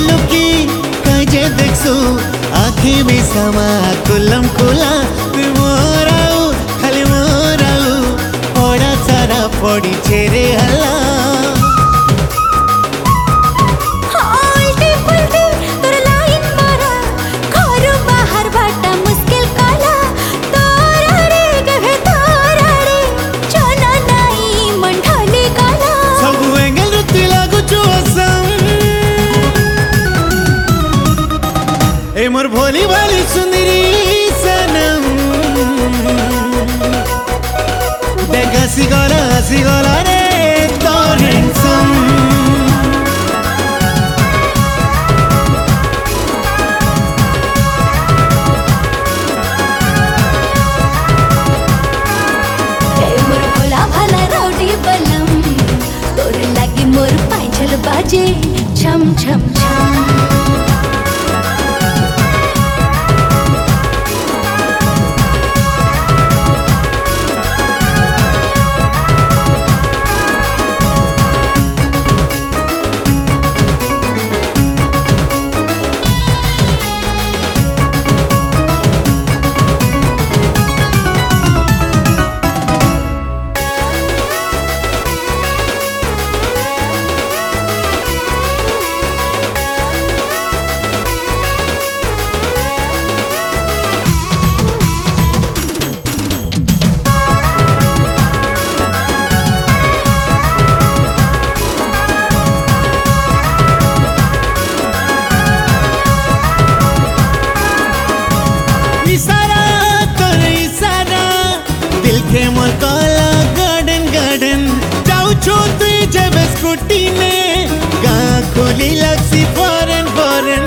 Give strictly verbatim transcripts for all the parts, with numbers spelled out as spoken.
लुकी कजे देखसु आँखी में समा कुलम कुला तू मोराऊ खाली मोराऊ पड़ा सारा पड़ी छेरे हला ए मोर भोली भाली सुंदरी सनम देख हसी गला हसी गला रे तोर हैंडसम ए मोर भोला भाला रौडी बलम तोर लागी मोर पांचल बाजे छम छम छम के मोर काला गार्डन गार्डन जाऊ छो तुई जब स्कूटी में गा खुली लक्सी फॉरेन फॉरेन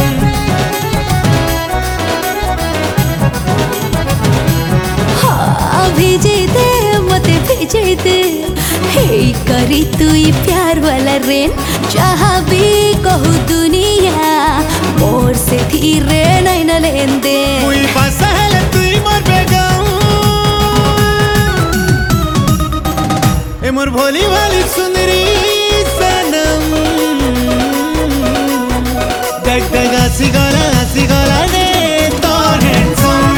हाँ भेजे दे मते भेजे दे हे करी तुई प्यार वाला रेन जहाँ भी कहू दुनिया मोर से धीरे नहीं न लेन दे कोई पासा है तुई मोर बेगाऊ ए मोर भोली भाली सुंदरी सनम देख देख हसी गला हसी गला रे तोर हैंडसम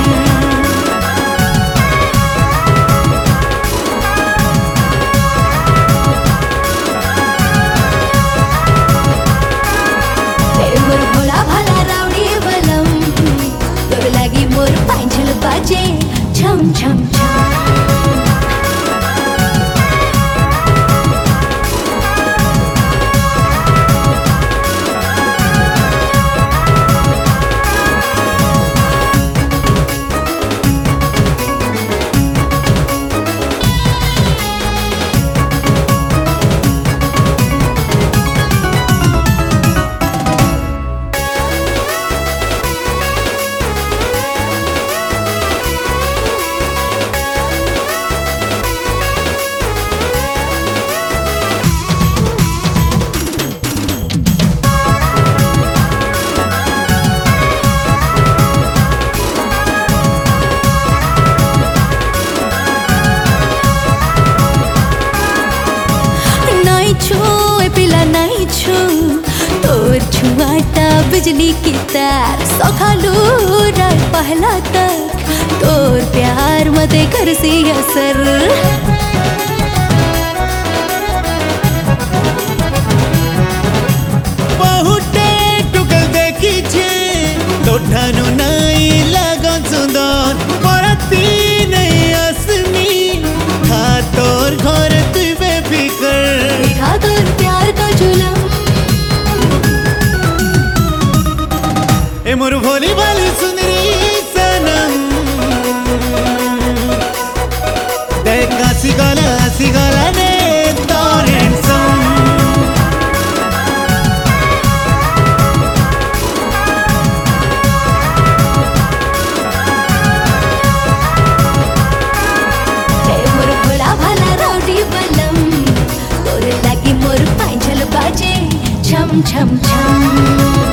ए मोर भोला भाला राउडी बलम तोर लागी मोर पांचल बाजे छम छम छम नहीं छू तोर छुआटा बिजली की तार सखालू रात पहला तक तोर प्यार मते घर से असर बहुटे टुकल देखी छे तोठानु नहीं लगन सुंदर परती नहीं असनी खा तोर घर तुई बेफिकर खा तोर प्यार का जुलम ए मोर भोली भाली सुंदरी सनम देख हसी गला हसी गला रे तोर हैंडसम ए मोर भोला भाला रौडी बलम तोर लागी मोर पांचल बाजे छम छम छम